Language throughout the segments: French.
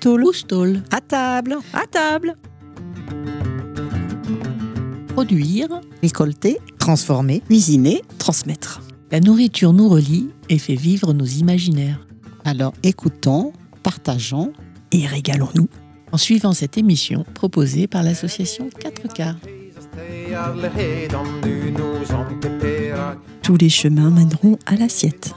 Oustol. Oustol. À table. À table. Produire, Récolter, transformer, cuisiner. Transmettre. la nourriture nous relie et fait vivre nos imaginaires. Alors écoutons, partageons. Et régalons-nous. En suivant cette émission proposée par l'association 4 quarts. Tous les chemins mèneront à l'assiette.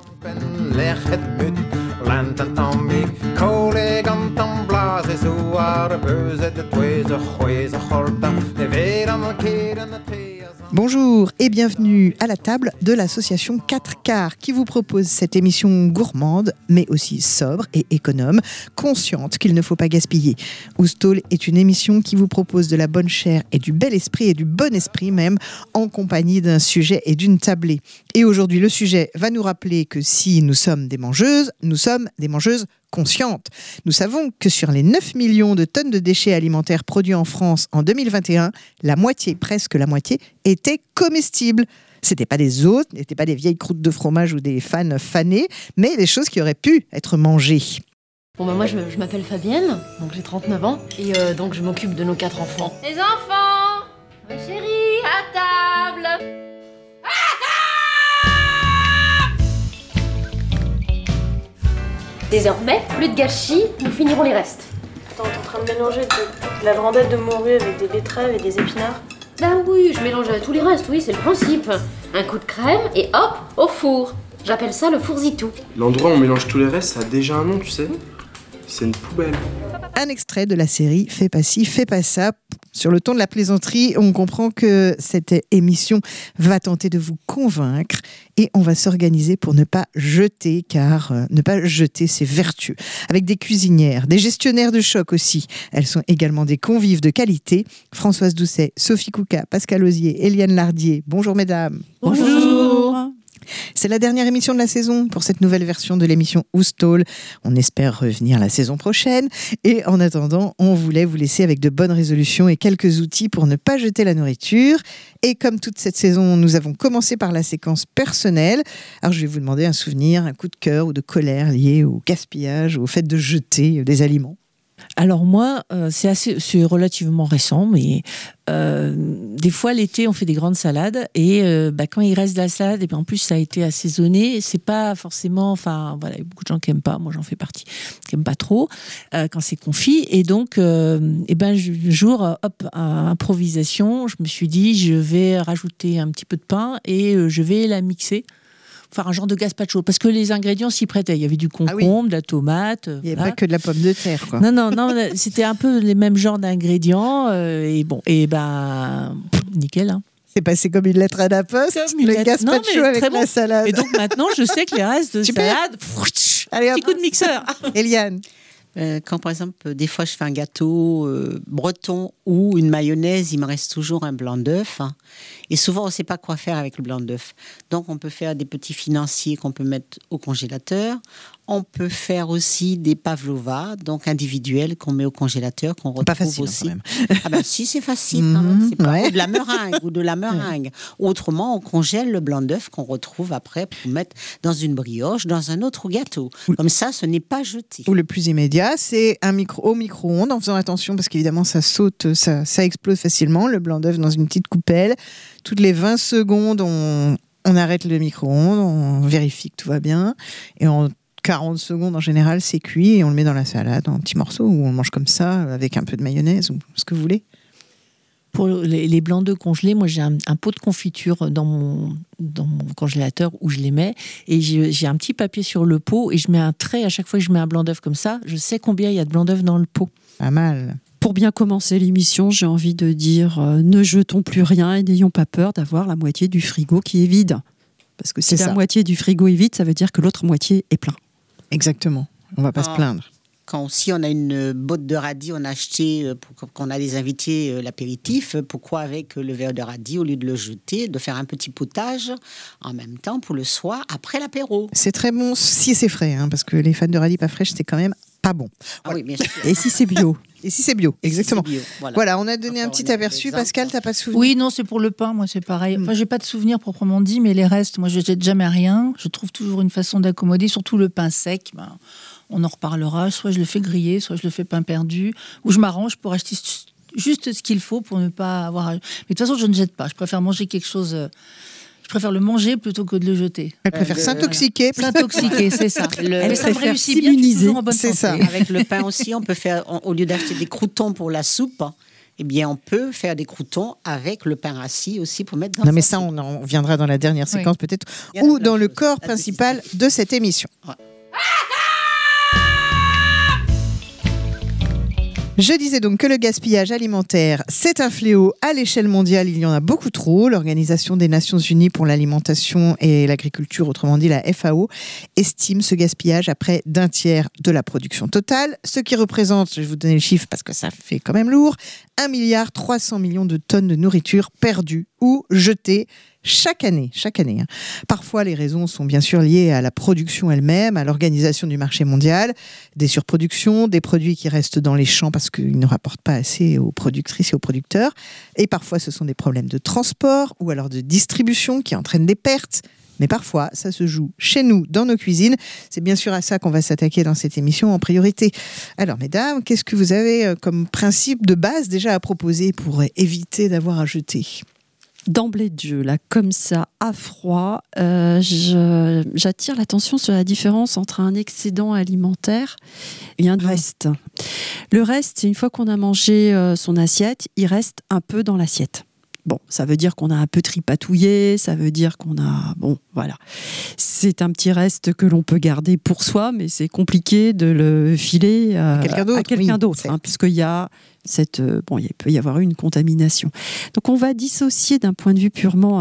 Bonjour et bienvenue à la table de l'association 4 quarts qui vous propose cette émission gourmande mais aussi sobre et économe, consciente qu'il ne faut pas gaspiller. Oustol est une émission qui vous propose de la bonne chair et du bel esprit et du bon esprit même en compagnie d'un sujet et d'une tablée. Et aujourd'hui le sujet va nous rappeler que si nous sommes des mangeuses conscientes. Nous savons que sur les 9 millions de tonnes de déchets alimentaires produits en France en 2021, presque la moitié, étaient comestibles. C'était pas des os, n'étaient pas des vieilles croûtes de fromage ou des fans fanés, mais des choses qui auraient pu être mangées. Bon moi je m'appelle Fabienne, donc j'ai 39 ans, et donc je m'occupe de nos 4 enfants. Les enfants, ma chérie, à table. Désormais, plus de gâchis, nous finirons les restes. Attends, t'es en train de mélanger de la brandette de morue avec des betteraves et des épinards? Ben oui, je mélange tous les restes, oui, c'est le principe. Un coup de crème et hop, au four. J'appelle ça le fourzitou. L'endroit où on mélange tous les restes, ça a déjà un nom, tu sais. C'est une poubelle. Un extrait de la série Fais pas ci, fais pas ça. Sur le ton de la plaisanterie, on comprend que cette émission va tenter de vous convaincre et on va s'organiser pour ne pas jeter, car ne pas jeter, c'est vertueux. Avec des cuisinières, des gestionnaires de choc aussi. Elles sont également des convives de qualité. Françoise Doucet, Sophie Kouka, Pascal Osier, Eliane Lardier. Bonjour mesdames. Bonjour. C'est la dernière émission de la saison pour cette nouvelle version de l'émission Oustol. On espère revenir la saison prochaine. Et en attendant, on voulait vous laisser avec de bonnes résolutions et quelques outils pour ne pas jeter la nourriture. Et comme toute cette saison, nous avons commencé par la séquence personnelle. Alors je vais vous demander un souvenir, un coup de cœur ou de colère lié au gaspillage, au fait de jeter des aliments. Alors moi, c'est relativement récent, mais des fois l'été on fait des grandes salades et quand il reste de la salade, et en plus ça a été assaisonné, c'est pas forcément, il y a beaucoup de gens qui aiment pas, moi j'en fais partie, qui aiment pas trop quand c'est confit, et donc un jour, improvisation, je me suis dit je vais rajouter un petit peu de pain et je vais la mixer. Faire un genre de gazpacho, parce que les ingrédients s'y prêtaient. Il y avait du concombre, de la tomate. Il n'y avait pas que de la pomme de terre, quoi. Non, c'était un peu les mêmes genres d'ingrédients. Nickel. Hein. C'est passé comme une lettre à la poste, le gazpacho avec la salade. Et donc maintenant, je sais que les restes de salade, petit coup de mixeur. Eliane. Quand par exemple, des fois je fais un gâteau breton ou une mayonnaise, il me reste toujours un blanc d'œuf. Hein. Et souvent, on ne sait pas quoi faire avec le blanc d'œuf. Donc, on peut faire des petits financiers qu'on peut mettre au congélateur. On peut faire aussi des pavlova, donc individuels qu'on met au congélateur, qu'on retrouve pas facile, aussi. Quand même. Ah ben si, c'est facile. Quand même. C'est pas ou de la meringue. Ouais. Autrement, on congèle le blanc d'œuf qu'on retrouve après pour mettre dans une brioche, dans un autre gâteau. Comme ça, ce n'est pas jeté. Ou le plus immédiat, c'est au micro-ondes, en faisant attention parce qu'évidemment, ça saute, ça explose facilement, le blanc d'œuf dans une petite coupelle. Toutes les 20 secondes, on arrête le micro-ondes, on vérifie que tout va bien. Et en 40 secondes, en général, c'est cuit et on le met dans la salade en petits morceaux ou on le mange comme ça avec un peu de mayonnaise ou ce que vous voulez. Pour les blancs d'œufs congelés, moi j'ai un pot de confiture dans mon congélateur où je les mets et j'ai un petit papier sur le pot et je mets un trait à chaque fois que je mets un blanc d'œuf comme ça. Je sais combien il y a de blanc d'œuf dans le pot. Pas mal. Pour bien commencer l'émission, j'ai envie de dire ne jetons plus rien et n'ayons pas peur d'avoir la moitié du frigo qui est vide. Parce que si la moitié du frigo est vide, ça veut dire que l'autre moitié est plein. Exactement. On ne va pas se plaindre. Quand aussi on a une botte de radis, on a acheté, quand on a des invités, l'apéritif, pourquoi avec le verre de radis, au lieu de le jeter, de faire un petit potage en même temps pour le soir, après l'apéro. C'est très bon si c'est frais, hein, parce que les fans de radis pas fraîches, c'est quand même pas bon. Ah oui, bien sûr. Et si c'est bio. Et si c'est bio, exactement. Si c'est bio, voilà, on a donné un petit aperçu. Pascal, t'as pas de souvenir? Oui, non, c'est pour le pain, moi c'est pareil. Enfin, j'ai pas de souvenir proprement dit, mais les restes, moi je jette jamais rien. Je trouve toujours une façon d'accommoder, surtout le pain sec. on en reparlera. Soit je le fais griller, soit je le fais pain perdu, ou je m'arrange pour acheter juste ce qu'il faut pour ne pas avoir. Mais de toute façon, je ne jette pas. Je préfère manger quelque chose. Je préfère le manger plutôt que de le jeter. Elle préfère s'intoxiquer. S'intoxiquer, c'est ça. Elle ça me préfère réussit bien, je suis toujours en bonne c'est santé. ça. Avec le pain aussi, on peut faire, au lieu d'acheter des croûtons pour la soupe, eh bien, on peut faire des croûtons avec le pain rassis aussi pour mettre dans Non, mais sa ça, soupe. on en viendra dans la dernière séquence peut-être, Il y en a ou plein dans de le choses. corps La principal de cette émission. Ouais. Je disais donc que le gaspillage alimentaire, c'est un fléau à l'échelle mondiale. Il y en a beaucoup trop. L'Organisation des Nations Unies pour l'alimentation et l'agriculture, autrement dit la FAO, estime ce gaspillage à près d'un tiers de la production totale, ce qui représente, je vais vous donner le chiffre parce que ça fait quand même lourd, 1,3 milliard de tonnes de nourriture perdues ou jetées chaque année. Parfois, les raisons sont bien sûr liées à la production elle-même, à l'organisation du marché mondial, des surproductions, des produits qui restent dans les champs parce qu'ils ne rapportent pas assez aux productrices et aux producteurs. Et parfois, ce sont des problèmes de transport ou alors de distribution qui entraînent des pertes. Mais parfois, ça se joue chez nous, dans nos cuisines. C'est bien sûr à ça qu'on va s'attaquer dans cette émission en priorité. Alors, mesdames, qu'est-ce que vous avez comme principe de base déjà à proposer pour éviter d'avoir à jeter ? D'emblée de jeu, là, comme ça, à froid, j'attire l'attention sur la différence entre un excédent alimentaire et un reste. Le reste, c'est une fois qu'on a mangé son assiette, il reste un peu dans l'assiette. Bon, ça veut dire qu'on a un peu tripatouillé, ça veut dire qu'on a... Bon, voilà. C'est un petit reste que l'on peut garder pour soi, mais c'est compliqué de le filer à quelqu'un d'autre, puisqu'il y a il peut y avoir une contamination. Donc on va dissocier d'un point de vue purement...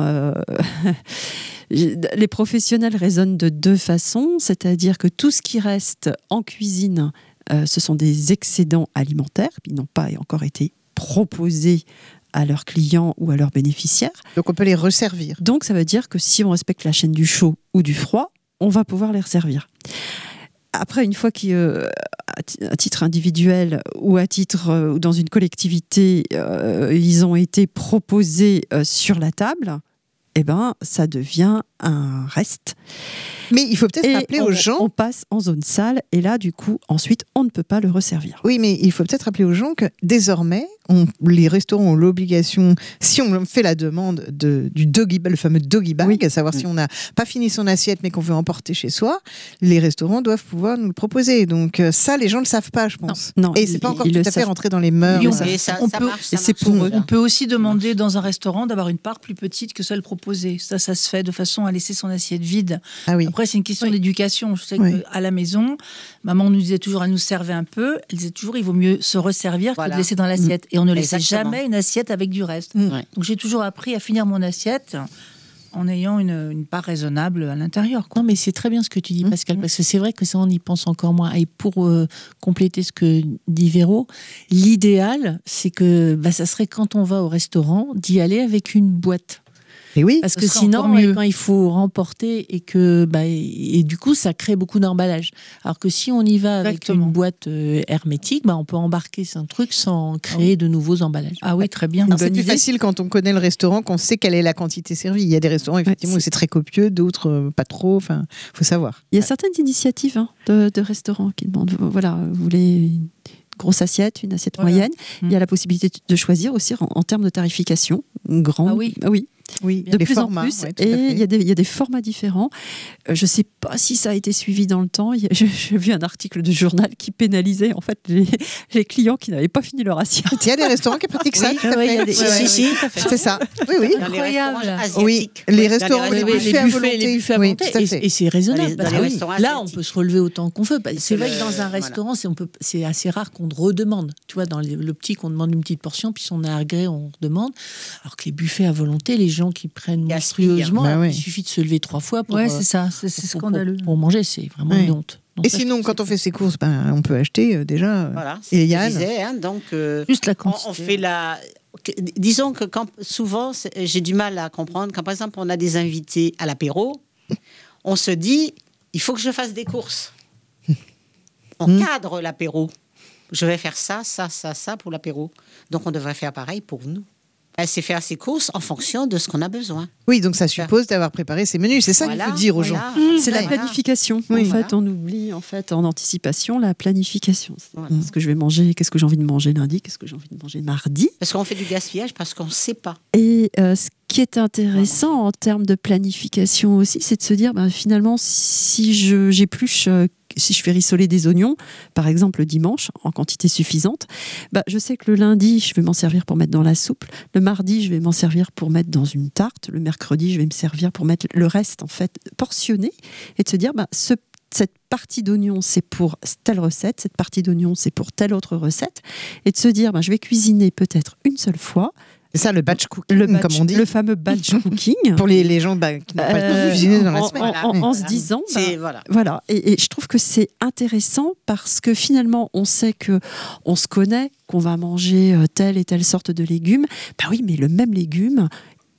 Les professionnels raisonnent de deux façons, c'est-à-dire que tout ce qui reste en cuisine, ce sont des excédents alimentaires, qui n'ont pas encore été proposés à leurs clients ou à leurs bénéficiaires. Donc on peut les resservir. Donc ça veut dire que si on respecte la chaîne du chaud ou du froid, on va pouvoir les resservir. Après, une fois qu'à titre individuel ou à titre ou dans une collectivité, ils ont été proposés sur la table, eh ben, ça devient un reste. Mais il faut peut-être rappeler aux gens... On passe en zone sale et là, du coup, ensuite, on ne peut pas le resservir. Oui, mais il faut peut-être rappeler aux gens que désormais, les restaurants ont l'obligation, si on fait la demande du doggy bag, le fameux doggy bag, à savoir si on n'a pas fini son assiette mais qu'on veut emporter chez soi, les restaurants doivent pouvoir nous le proposer. Donc ça, les gens ne le savent pas, je pense. Non, et c'est pas encore tout à fait rentré dans les mœurs. On peut aussi demander dans un restaurant d'avoir une part plus petite que celle proposée. Ça se fait de façon à laisser son assiette vide. Ah oui. Après, c'est une question d'éducation. Je sais qu'à la maison, maman nous disait toujours, elle nous servait un peu. Elle disait toujours, il vaut mieux se resservir que de laisser dans l'assiette. Et on ne laissait jamais une assiette avec du reste. Donc j'ai toujours appris à finir mon assiette en ayant une part raisonnable à l'intérieur. Non, mais c'est très bien ce que tu dis, Pascal, parce que c'est vrai que ça, on y pense encore moins. Et pour compléter ce que dit Véro, l'idéal, c'est que ça serait quand on va au restaurant, d'y aller avec une boîte. Et oui, parce que sinon, quand il faut remporter et que et du coup, ça crée beaucoup d'emballage. Alors que si on y va avec une boîte hermétique, on peut embarquer un truc sans créer de nouveaux emballages. Ah oui, très bien. C'est plus facile quand on connaît le restaurant, qu'on sait quelle est la quantité servie. Il y a des restaurants effectivement où c'est très copieux, d'autres pas trop. Enfin, faut savoir. Il y a certaines initiatives de restaurants qui demandent, voilà, vous voulez une grosse assiette, une assiette moyenne. Il y a la possibilité de choisir aussi en termes de tarification. Grand. Ah oui. Oui, de plus en plus, et il y a des formats différents. Je ne sais pas si ça a été suivi dans le temps. J'ai vu un article de journal qui pénalisait en fait les clients qui n'avaient pas fini leur assiette. Il y a des restaurants qui pratiquent ça, tout à fait. C'est ça. Oui. Incroyable. Oui, les restaurants, les buffets à volonté. Les buffets à volonté. Et c'est raisonnable. Là, on peut se relever autant qu'on veut. C'est vrai que dans un restaurant, c'est assez rare qu'on redemande. Tu vois, dans l'optique, on demande une petite portion, puis si on a à gré, on redemande. Alors que les buffets à volonté, les gens qui prennent monstrueusement, il suffit de se lever 3 fois pour... c'est ça, c'est scandaleux. Pour manger, c'est vraiment une honte. Donc et sinon, quand on fait ses courses, on peut acheter déjà. Voilà, et Yann, donc juste la quantité. On fait la... Disons que souvent, j'ai du mal à comprendre, quand par exemple on a des invités à l'apéro, on se dit, il faut que je fasse des courses. On cadre l'apéro. Je vais faire ça pour l'apéro. Donc on devrait faire pareil pour nous. C'est faire ses courses en fonction de ce qu'on a besoin. Oui, donc ça suppose d'avoir préparé ses menus. C'est ça qu'il faut dire aux gens. C'est la planification. En fait, on oublie en anticipation la planification. Ce que je vais manger, qu'est-ce que j'ai envie de manger lundi, qu'est-ce que j'ai envie de manger mardi. Parce qu'on fait du gaspillage parce qu'on ne sait pas. Et ce qui est intéressant en termes de planification aussi, c'est de se dire, finalement, si j'épluche... Si je fais rissoler des oignons, par exemple le dimanche, en quantité suffisante, je sais que le lundi, je vais m'en servir pour mettre dans la soupe. Le mardi, je vais m'en servir pour mettre dans une tarte. Le mercredi, je vais me servir pour mettre le reste, en fait, portionné. Et de se dire, cette partie d'oignon, c'est pour telle recette. Cette partie d'oignon, c'est pour telle autre recette. Et de se dire, je vais cuisiner peut-être une seule fois. C'est ça, le batch cooking, comme on dit. Le fameux batch cooking. Pour les gens qui n'ont pas le temps de cuisiner dans la semaine. En se disant... voilà. Et je trouve que c'est intéressant parce que finalement, on sait qu'on se connaît, qu'on va manger telle et telle sorte de légumes. Oui, mais le même légume,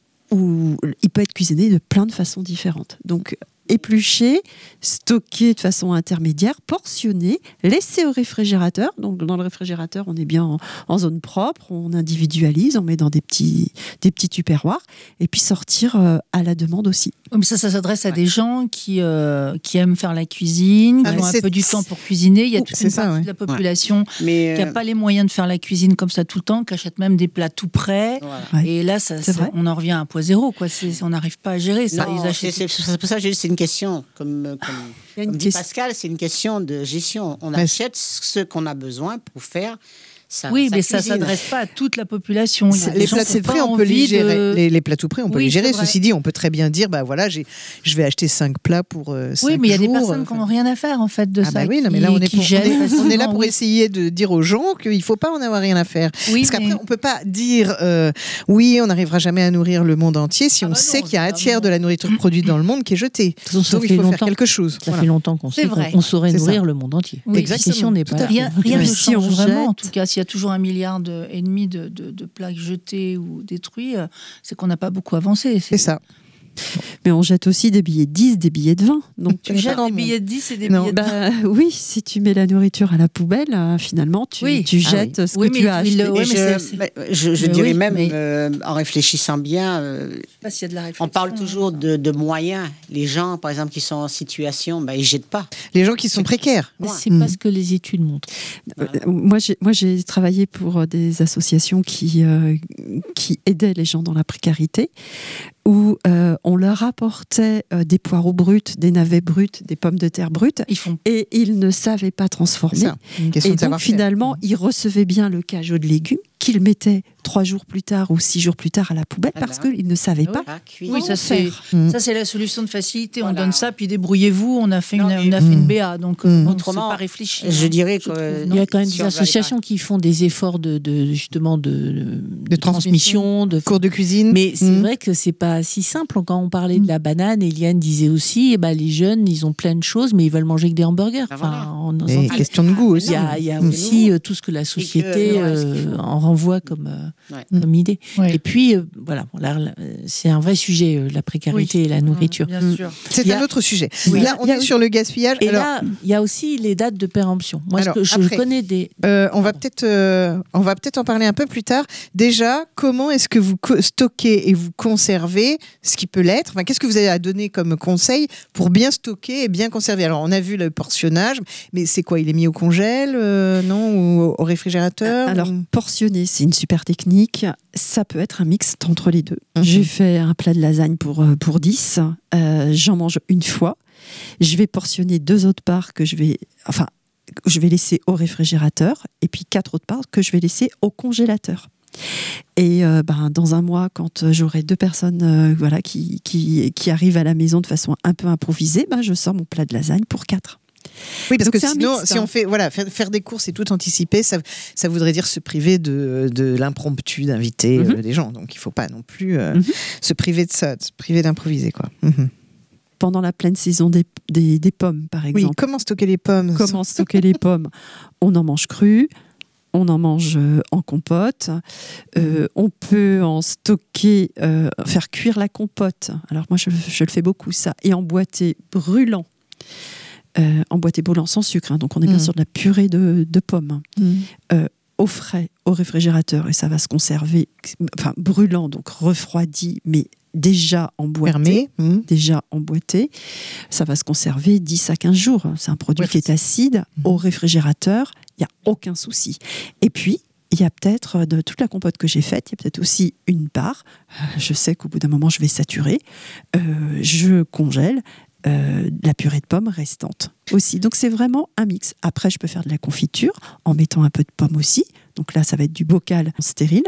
il peut être cuisiné de plein de façons différentes. Donc... éplucher, stocker de façon intermédiaire, portionner, laisser au réfrigérateur. Donc dans le réfrigérateur, on est bien en zone propre, on individualise, on met dans des petits tupperwares et puis sortir à la demande aussi. Mais ça s'adresse à des gens qui aiment faire la cuisine, qui ont un peu du temps pour cuisiner. Il y a toute une partie de la population qui n'a pas les moyens de faire la cuisine comme ça tout le temps, qui achète même des plats tout prêts. Voilà. Et là, on en revient à un point zéro. On n'arrive pas à gérer ça. Non, c'est pour ça que c'est une question, comme dit Pascal, c'est une question de gestion. On achète ce qu'on a besoin pour faire ça. Oui, mais ça ne s'adresse pas à toute la population. Les plats tout prêts, on peut les gérer. Les plats tout prêts, on peut les gérer. Ceci dit, on peut très bien dire, je vais acheter 5 plats pour 5 jours. Oui, mais il y a des personnes qui n'ont rien à faire, en fait, de ça. Oui, mais là, on est là pour essayer de dire aux gens qu'il ne faut pas en avoir rien à faire. Parce qu'après, on ne peut pas dire, on n'arrivera jamais à nourrir le monde entier si on sait qu'il y a un tiers de la nourriture produite dans le monde qui est jetée. Donc, il faut faire quelque chose. Ça fait longtemps qu'on sait qu'on saurait nourrir le monde entier. Exactement. Rien ne change vraiment, en tout cas. S'il y a toujours 1,5 milliard de plats jetés ou détruits, c'est qu'on n'a pas beaucoup avancé. C'est ça. Mais on jette aussi des billets de 10, des billets de 20. Donc tu jettes des billets de 10 et des billets de 20. Oui, si tu mets la nourriture à la poubelle, finalement, tu jettes ce que tu as acheté. Je dirais même, en réfléchissant bien, on parle toujours de moyens. Les gens, par exemple, qui sont en situation, ils ne jettent pas. Les gens qui sont précaires. C'est pas ce que les études montrent. Moi, j'ai travaillé pour des associations qui aidaient les gens dans la précarité, où on leur apportait des poireaux bruts, des navets bruts, des pommes de terre brutes, et ils ne savaient pas transformer. Et donc finalement, ils recevaient bien le cajot de légumes qu'ils mettaient 3 jours plus tard ou 6 jours plus tard à la poubelle parce qu'ils ne savaient pas. Oui, ça c'est la solution de facilité. On donne ça, puis débrouillez-vous. On a fait une BA, donc autrement, pas réfléchi. Je dirais qu'il y a quand même des associations qui font des efforts de transmission, de cours de cuisine. Mais c'est vrai que c'est pas si simple. Quand on parlait de la banane, Eliane disait aussi, les jeunes, ils ont plein de choses, mais ils veulent manger que des hamburgers. Et question de goût aussi. Il y a aussi tout ce que la société en renvoie comme idée. Ouais. Et puis, c'est un vrai sujet, la précarité et la nourriture. Bien sûr. C'est un autre sujet. Oui. Là, on est sur le gaspillage. Et là, il y a aussi les dates de péremption. Moi, je connais des... on va peut-être en parler un peu plus tard. Déjà, comment est-ce que vous stockez et vous conservez ce qui peut l'être? Qu'est-ce que vous avez à donner comme conseil pour bien stocker et bien conserver? Alors, on a vu le portionnage, mais c'est quoi? Il est mis au congèle, non? Ou au réfrigérateur? Alors, portionner, c'est une super technique. Ça peut être un mix entre les deux. J'ai fait un plat de lasagne pour 10. J'en mange une fois. Je vais portionner 2 autres parts que je vais laisser au réfrigérateur et puis 4 autres parts que je vais laisser au congélateur. Et dans un mois, quand j'aurai 2 personnes qui arrivent à la maison de façon un peu improvisée, je sors mon plat de lasagne pour 4. Oui, parce que sinon, si on fait faire des courses et tout anticiper, ça voudrait dire se priver de l'impromptu d'inviter des gens. Donc il ne faut pas non plus se priver de ça, se priver d'improviser, quoi. Pendant la pleine saison des pommes, par exemple. Oui, comment stocker les pommes? On en mange cru, on en mange en compote. On peut en stocker, faire cuire la compote. Alors moi, je le fais beaucoup, ça. Et emboîter brûlant. Emboîté brûlant sans sucre, donc on est bien sur de la purée de pommes. au frais, au réfrigérateur, et ça va se conserver, enfin brûlant, donc refroidi, mais déjà emboîté. Déjà emboîté. Ça va se conserver 10 à 15 jours. C'est un produit qui est acide. Au réfrigérateur, il n'y a aucun souci. Et puis, il y a peut-être, de toute la compote que j'ai faite, il y a peut-être aussi une part. Je sais qu'au bout d'un moment, je vais saturer. Je congèle la purée de pommes restante aussi. Donc, c'est vraiment un mix. Après, je peux faire de la confiture en mettant un peu de pommes aussi. Donc là, ça va être du bocal stérile.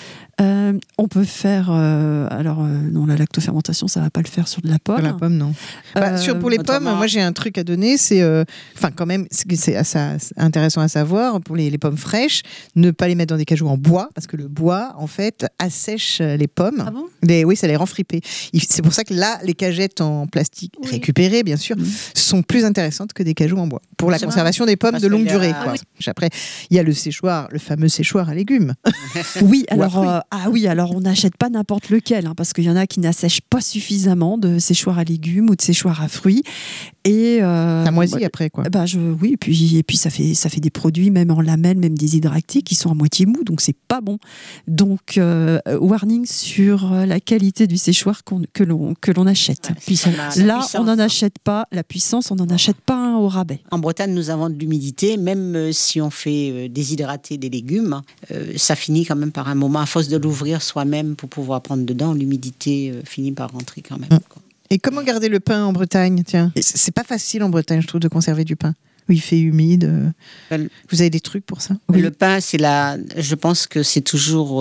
On peut faire... non, la lactofermentation, ça ne va pas le faire sur de la pomme. La pomme, non. Pour les pommes, moi, j'ai un truc à donner. C'est, quand même, c'est assez intéressant à savoir. Pour les pommes fraîches, ne pas les mettre dans des cageots en bois, parce que le bois, en fait, assèche les pommes. Ah bon ? Oui, ça les rend fripées. C'est pour ça que là, les cagettes en plastique récupérées, bien sûr, sont plus intéressantes que des cageots en bois. Pour la conservation des pommes de longue durée. Après, il y a le séchoir, le fameux séchoir à légumes. Oui, alors on n'achète pas n'importe lequel, parce qu'il y en a qui n'assèchent pas suffisamment de séchoir à légumes ou de séchoir à fruits. Et ça moisit après, quoi. Oui, et puis ça fait des produits, même en lamelles, même déshydratés, qui sont à moitié mous, donc c'est pas bon. Donc, warning sur la qualité du séchoir que l'on achète. Là, on n'en achète pas, la puissance, on n'en achète pas un au rabais. En Bretagne, nous avons de l'humidité, même si on fait déshydrater des légumes, ça finit quand même par un moment, à force de l'ouvrir soi-même pour pouvoir prendre dedans, l'humidité finit par rentrer quand même. Et comment garder le pain en Bretagne ? Tiens, c'est pas facile en Bretagne, je trouve, de conserver du pain. Où il fait humide. Vous avez des trucs pour ça ? Le pain, je pense que c'est toujours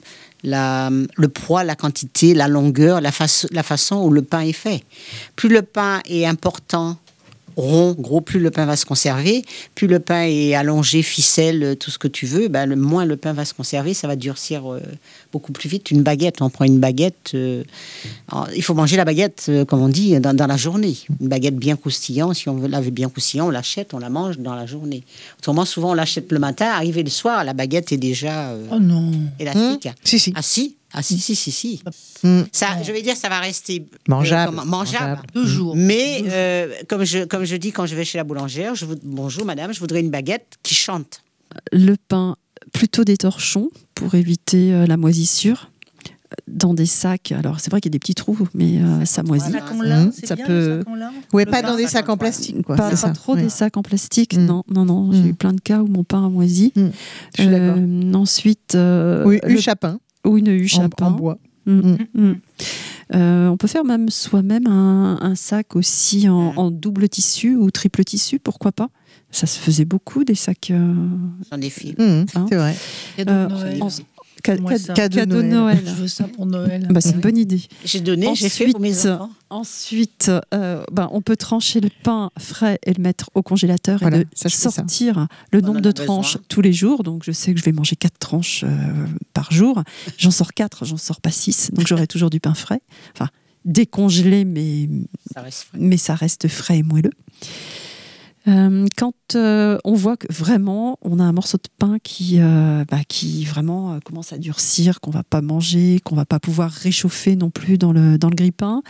le poids, la quantité, la longueur, la façon où le pain est fait. Plus le pain est important, rond, gros, plus le pain va se conserver. Plus le pain est allongé, ficelle, tout ce que tu veux, le moins le pain va se conserver, ça va durcir beaucoup plus vite. Une baguette, on prend une baguette, il faut manger la baguette, comme on dit, dans la journée. Une baguette bien croustillante, si on veut la bien croustillante, on l'achète, on la mange dans la journée. Autrement, souvent, on l'achète le matin, arrivé le soir, la baguette est déjà élastique. Si. Si. Ça, je vais dire, ça va rester mangeable. Toujours. Mais comme je dis quand je vais chez la boulangère, bonjour madame, je voudrais une baguette qui chante. Le pain, plutôt des torchons pour éviter la moisissure. Dans des sacs, alors c'est vrai qu'il y a des petits trous, mais ça moisit. Ça peut. Pas dans des sacs en plastique, quoi. Pas trop des sacs en plastique. Non. J'ai eu plein de cas où mon pain a moisi. Je suis d'accord. Ensuite, huche à pain. Ou une huche à pain. En bois. On peut faire même soi-même un sac aussi en double tissu ou triple tissu, pourquoi pas. Ça se faisait beaucoup, des sacs. J'en ai fait. C'est vrai. Cadeau de Noël. Je veux ça pour Noël. C'est une bonne idée. J'ai fait pour mes enfants. Ensuite, on peut trancher le pain frais et le mettre au congélateur et sortir le nombre de tranches tous les jours. Donc, je sais que je vais manger 4 tranches par jour. J'en sors 4, j'en sors pas 6. Donc, j'aurai toujours du pain frais. Enfin, décongelé, mais ça reste frais et moelleux. Quand on voit que vraiment on a un morceau de pain qui vraiment commence à durcir, qu'on va pas manger, qu'on va pas pouvoir réchauffer non plus dans le grille-pain,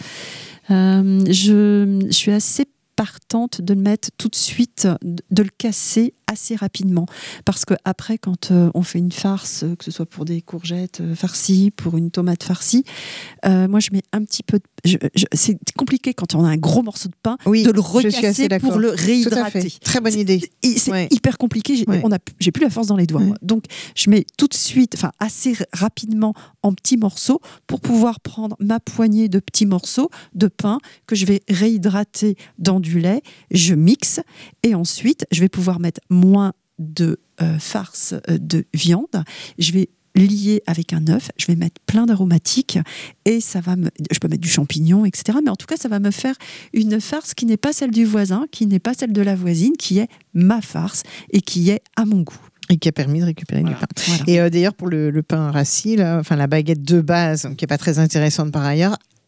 je suis assez partante de le mettre tout de suite, de le casser assez rapidement. Parce qu'après, quand on fait une farce, que ce soit pour des courgettes farcies, pour une tomate farcie, moi je mets un petit peu c'est compliqué quand on a un gros morceau de pain de le recasser pour le réhydrater. Très bonne idée. C'est hyper compliqué, j'ai plus la force dans les doigts. Donc je mets tout de suite, assez rapidement en petits morceaux pour pouvoir prendre ma poignée de petits morceaux de pain que je vais réhydrater dans du lait, je mixe et ensuite je vais pouvoir mettre moins de farce de viande, je vais lier avec un œuf, je vais mettre plein d'aromatiques et je peux mettre du champignon, etc. Mais en tout cas, ça va me faire une farce qui n'est pas celle du voisin, qui n'est pas celle de la voisine, qui est ma farce et qui est à mon goût. Et qui a permis de récupérer du pain. Et d'ailleurs, pour le pain rassis, la baguette de base, qui n'est pas très intéressante par ailleurs,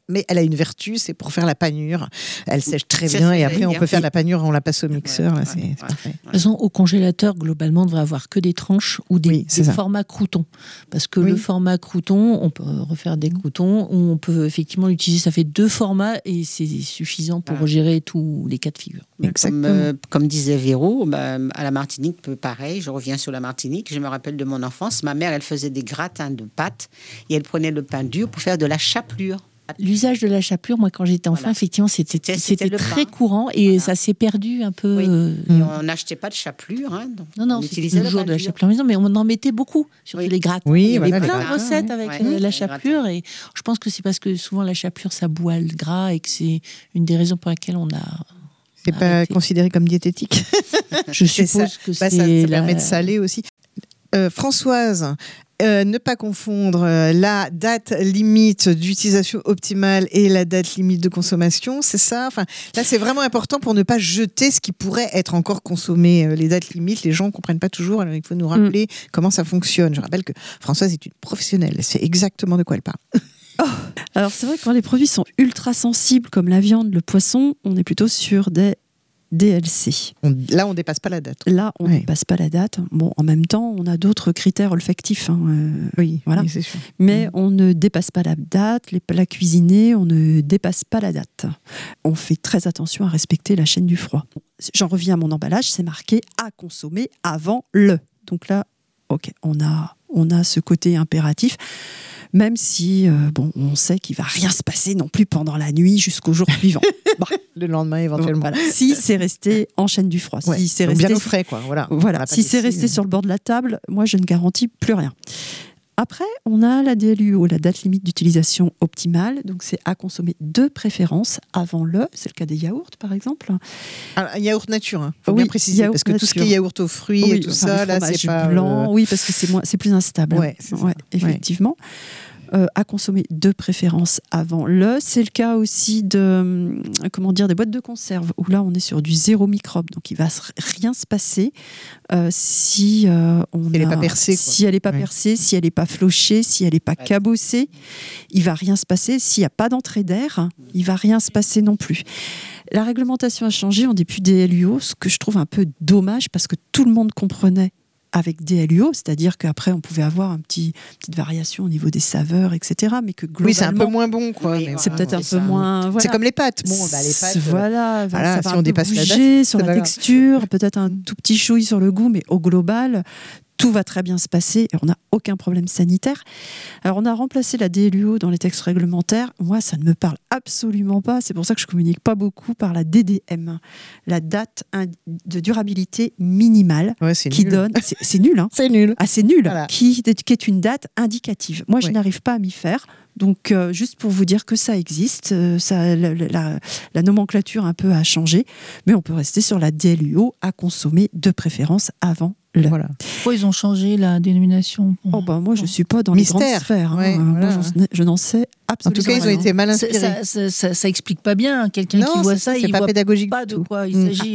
mais elle a une vertu, c'est pour faire la panure. Elle sèche très bien et après on peut faire la panure, on la passe au mixeur. Là, c'est parfait. De toute façon, au congélateur, globalement, on devrait avoir que des tranches ou des formats croûtons. Parce que le format crouton, on peut refaire des croûtons, ou on peut effectivement l'utiliser. Ça fait 2 formats et c'est suffisant pour gérer tous les cas de figure. Comme disait Véro, à la Martinique, pareil, je reviens sur la Martinique, je me rappelle de mon enfance, ma mère, elle faisait des gratins de pâtes et elle prenait le pain dur pour faire de la chapelure. L'usage de la chapelure, moi, quand j'étais enfant, effectivement, c'était très courant et ça s'est perdu un peu. Et on n'achetait pas de chapelure. Hein, non, on utilisait toujours de la chapelure en maison, mais on en mettait beaucoup, surtout les gratins. Il y avait plein de recettes avec la chapelure et je pense que c'est parce que souvent la chapelure, ça boit le gras et que c'est une des raisons pour laquelle on a... C'est pas considéré comme diététique. Je suppose que ça permet de saler aussi. Françoise, ne pas confondre la date limite d'utilisation optimale et la date limite de consommation, c'est ça. Enfin, là, c'est vraiment important pour ne pas jeter ce qui pourrait être encore consommé. Les dates limites, les gens ne comprennent pas toujours. Alors, il faut nous rappeler comment ça fonctionne. Je rappelle que Françoise est une professionnelle. Elle sait exactement de quoi elle parle. Alors, c'est vrai que quand les produits sont ultra sensibles, comme la viande, le poisson, on est plutôt sur des DLC. Là, on ne dépasse pas la date. Là, on ne dépasse pas la date. Bon, en même temps, on a d'autres critères olfactifs. Oui, voilà. C'est sûr. Mais on ne dépasse pas la date. Les plats cuisinés, on ne dépasse pas la date. On fait très attention à respecter la chaîne du froid. J'en reviens à mon emballage, c'est marqué « à consommer avant le ». Donc là, ok, on a ce côté impératif. Même si, on sait qu'il ne va rien se passer non plus pendant la nuit jusqu'au jour suivant. Le lendemain, éventuellement. Voilà. Si c'est resté en chaîne du froid. Si c'est resté bien au frais, quoi. Voilà. Si c'est resté sur le bord de la table, moi, je ne garantis plus rien. Après, on a la DLUO, la date limite d'utilisation optimale. Donc, c'est à consommer de préférence avant le. C'est le cas des yaourts, par exemple. Alors, yaourt nature, il faut bien préciser. Parce que tout ce qui est yaourt aux fruits et tout ça, là, c'est pas... blanc, oui, parce que c'est plus instable. Ouais, effectivement. À consommer de préférence avant le. C'est le cas aussi des boîtes de conserve, où là, on est sur du 0 microbe. Donc, il ne va rien se passer si elle n'est pas percée, si elle n'est pas percée, si elle n'est pas flochée, si elle n'est pas cabossée. Il ne va rien se passer. S'il n'y a pas d'entrée d'air, il ne va rien se passer non plus. La réglementation a changé. On n'est plus DLUO, ce que je trouve un peu dommage, parce que tout le monde comprenait avec DLUO, c'est-à-dire qu'après on pouvait avoir une petite variation au niveau des saveurs, etc. Mais que globalement, c'est un peu moins bon, quoi. C'est peut-être un peu moins. Voilà. C'est comme les pâtes. Bon, les pâtes. Voilà, ça va si on dépasse la date, sur la texture, peut-être un tout petit chouille sur le goût, mais au global, tout va très bien se passer et on n'a aucun problème sanitaire. Alors, on a remplacé la DLUO dans les textes réglementaires. Moi, ça ne me parle absolument pas. C'est pour ça que je ne communique pas beaucoup par la DDM, la date de durabilité minimale, qui donne... C'est nul, hein. C'est nul. Ah, c'est nul. Voilà. Qui est une date indicative. Moi, je n'arrive pas à m'y faire. Donc, juste pour vous dire que ça existe, la nomenclature un peu a changé, mais on peut rester sur la DLUO à consommer de préférence avant le. Voilà. Pourquoi ils ont changé la dénomination? Moi, je ne suis pas dans les grandes sphères. Moi, je n'en sais absolument rien. En tout cas, ils ont été mal inspirés. Ça explique pas bien. Quelqu'un qui voit ça, il pas voit pédagogique pas de quoi il s'agit.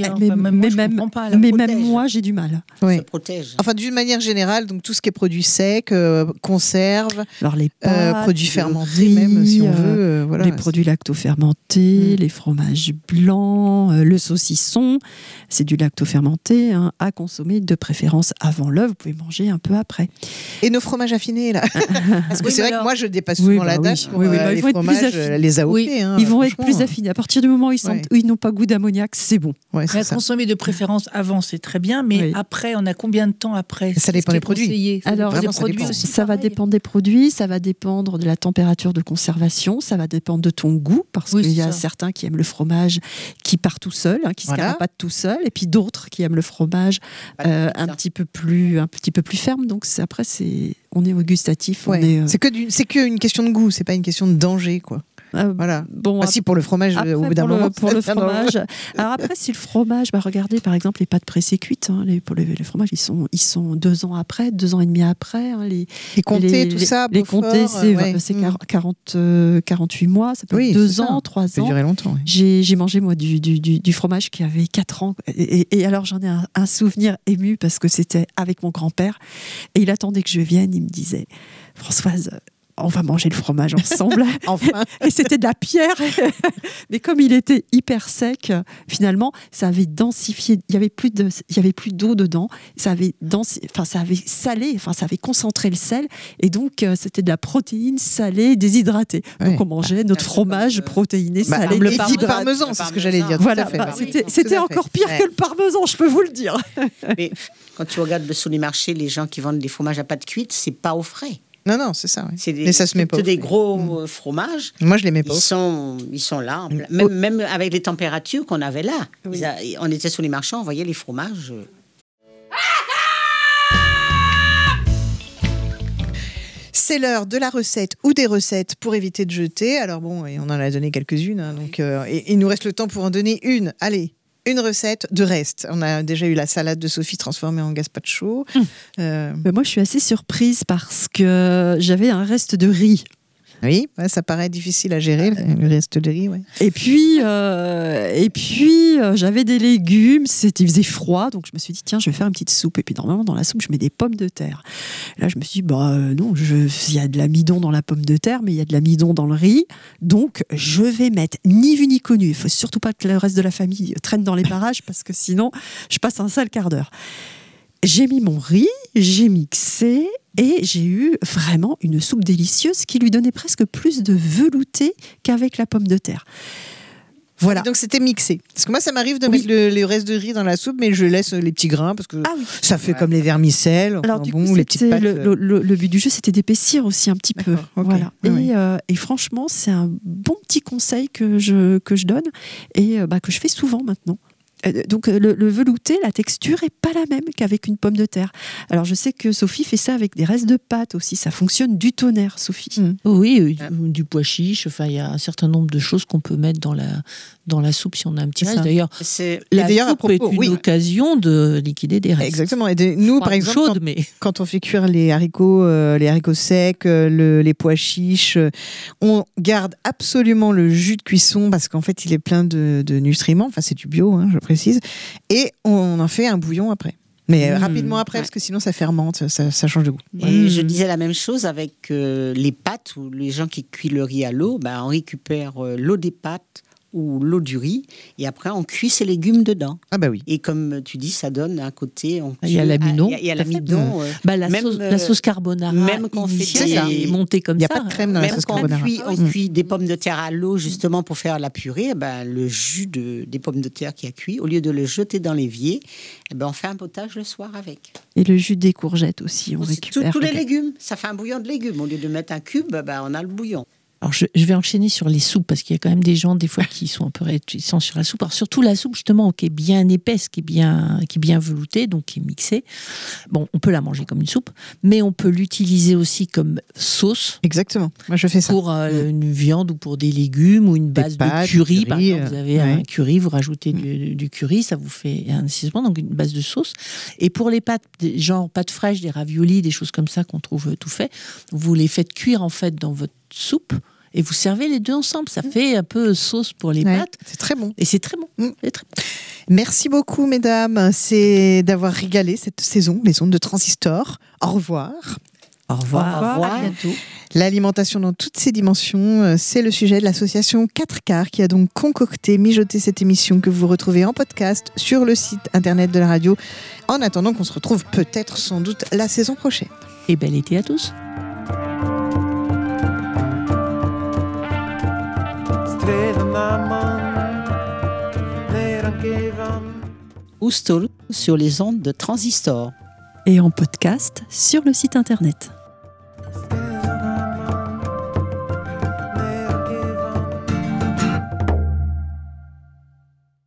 Même moi, j'ai du mal. Ça protège. Enfin, d'une manière générale, donc tout ce qui est produits secs, conserves, alors les pâtes, produits fermentés, même si on veut. Les produits lacto-fermentés, les fromages blancs, le saucisson, c'est du lacto-fermenté, à consommer de préférence avant le. Vous pouvez manger un peu après. Et nos fromages affinés, là. Parce que c'est vrai que moi, je dépasse souvent la date. Les fromages, les AOP. Ils vont être plus affinés. À partir du moment où ils n'ont pas goût d'ammoniac, c'est bon. Consommer de préférence avant, c'est très bien, mais après, on a combien de temps après? Ça dépend des produits. Alors, ça va dépendre des produits, ça va dépendre de la température de conservation, ça va dépendre de ton goût, parce qu'il y a certains qui aiment le fromage qui part tout seul, qui se carapate tout seul, et puis d'autres qui aiment le fromage un petit peu plus ferme. Donc après, on est au gustatif. C'est qu'une question de goût, c'est pas une question de danger, quoi. Voilà. Bon, si pour le fromage, au bout d'un moment. Pour le fromage. Alors après, si le fromage, regardez par exemple les pâtes pressées cuites. Pour les fromages, ils sont 2 ans après, 2 ans et demi après. Les comtés, tout ça. Les comtés, c'est 48 mois. Ça peut être 2 ans, 3 ans. Ça peut durer longtemps. J'ai mangé moi du fromage qui avait 4 ans. Et alors j'en ai un souvenir ému parce que c'était avec mon grand-père. Et il attendait que je vienne. Il me disait, Françoise, on va manger le fromage ensemble. Enfin. Et c'était de la pierre. Mais comme il était hyper sec, finalement, ça avait densifié. Il y avait plus d'eau dedans. Ça avait salé. Ça avait concentré le sel. Et donc, c'était de la protéine salée déshydratée. Donc, on mangeait notre fromage protéiné salé. Le parmesan, c'est ce que j'allais dire. Voilà. C'était encore pire que le parmesan, je peux vous le dire. Mais quand tu regardes sur les marchés, les gens qui vendent des fromages à pâte cuite, c'est pas au frais. Non, c'est ça. Oui. Mais ça se met pas. C'est des gros fromages. Moi, je les mets pas. Ils sont là. Même avec les températures qu'on avait là. Oui. On était sur les marchés, on voyait les fromages. C'est l'heure de la recette ou des recettes pour éviter de jeter. Alors bon, et on en a donné quelques-unes. Donc, et il nous reste le temps pour en donner une. Allez. Une recette de reste. On a déjà eu la salade de Sophie transformée en gazpacho. Moi, je suis assez surprise parce que j'avais un reste de riz. Oui, ça paraît difficile à gérer, le reste de riz. Ouais. Et puis, j'avais des légumes, il faisait froid, donc je me suis dit, tiens, je vais faire une petite soupe. Et puis, normalement, dans la soupe, je mets des pommes de terre. Et là, je me suis dit, non, il y a de l'amidon dans la pomme de terre, mais il y a de l'amidon dans le riz. Donc, je vais mettre ni vu ni connu. Il ne faut surtout pas que le reste de la famille traîne dans les parages, parce que sinon, je passe un sale quart d'heure. J'ai mis mon riz, j'ai mixé et j'ai eu vraiment une soupe délicieuse qui lui donnait presque plus de velouté qu'avec la pomme de terre. Voilà. Et donc c'était mixé. Parce que moi ça m'arrive de mettre le reste de riz dans la soupe, mais je laisse les petits grains parce que ça fait comme les vermicelles. Alors du coup, les petites pâtes. Le but du jeu, c'était d'épaissir aussi un petit peu. Okay. Voilà. Et franchement, c'est un bon petit conseil que je donne et que je fais souvent maintenant. Donc le velouté, la texture est pas la même qu'avec une pomme de terre. Alors je sais que Sophie fait ça avec des restes de pâtes aussi. Ça fonctionne du tonnerre, Sophie. Oui, du pois chiche. Enfin, il y a un certain nombre de choses qu'on peut mettre dans la soupe si on a un petit reste. D'ailleurs, la soupe est une occasion de liquider des restes. Exactement. Et nous, par exemple, quand on fait cuire les haricots secs, les pois chiches, on garde absolument le jus de cuisson parce qu'en fait, il est plein de nutriments. Enfin, c'est du bio, je précise. Et on en fait un bouillon après. Mais rapidement après, parce que sinon ça fermente, ça change de goût. Et je disais la même chose avec les pâtes, ou les gens qui cuisent le riz à l'eau, on récupère l'eau des pâtes ou l'eau du riz, et après on cuit ses légumes dedans. Ah bah oui. Et comme tu dis, ça donne un côté... Il y a l'amidon. Il y a l'amidon. La sauce carbonara. Même qu'on fait montée comme ça. Il n'y a pas de crème dans la sauce carbonara. On cuit des pommes de terre à l'eau justement pour faire la purée. Le jus des pommes de terre qui a cuit, au lieu de le jeter dans l'évier, on fait un potage le soir avec. Et le jus des courgettes aussi, on récupère. Tous les légumes. Ça fait un bouillon de légumes. Au lieu de mettre un cube, on a le bouillon. Alors je vais enchaîner sur les soupes parce qu'il y a quand même des gens des fois qui sont un peu réticents sur la soupe. Alors surtout la soupe justement qui est bien épaisse, qui est bien veloutée, donc qui est mixée. Bon, on peut la manger comme une soupe, mais on peut l'utiliser aussi comme sauce. Exactement. Moi je fais ça. Pour une viande ou pour des légumes ou une base de curry. Par exemple, vous avez un curry, vous rajoutez du curry, ça vous fait un assaisonnement, donc une base de sauce. Et pour les pâtes, genre pâtes fraîches, des raviolis, des choses comme ça qu'on trouve tout fait, vous les faites cuire en fait dans votre soupe. Et vous servez les deux ensemble. Ça fait un peu sauce pour les pâtes. C'est très bon. Et c'est très bon. C'est très bon. Merci beaucoup, mesdames. C'est d'avoir régalé cette saison, les ondes de Transistor. Au revoir. Au revoir. À bientôt. L'alimentation dans toutes ses dimensions, c'est le sujet de l'association 4 quarts qui a donc concocté, mijoté cette émission que vous retrouvez en podcast sur le site internet de la radio. En attendant qu'on se retrouve peut-être, sans doute, la saison prochaine. Et bel été à tous. Oustol sur les ondes de Transistor. Et en podcast sur le site internet.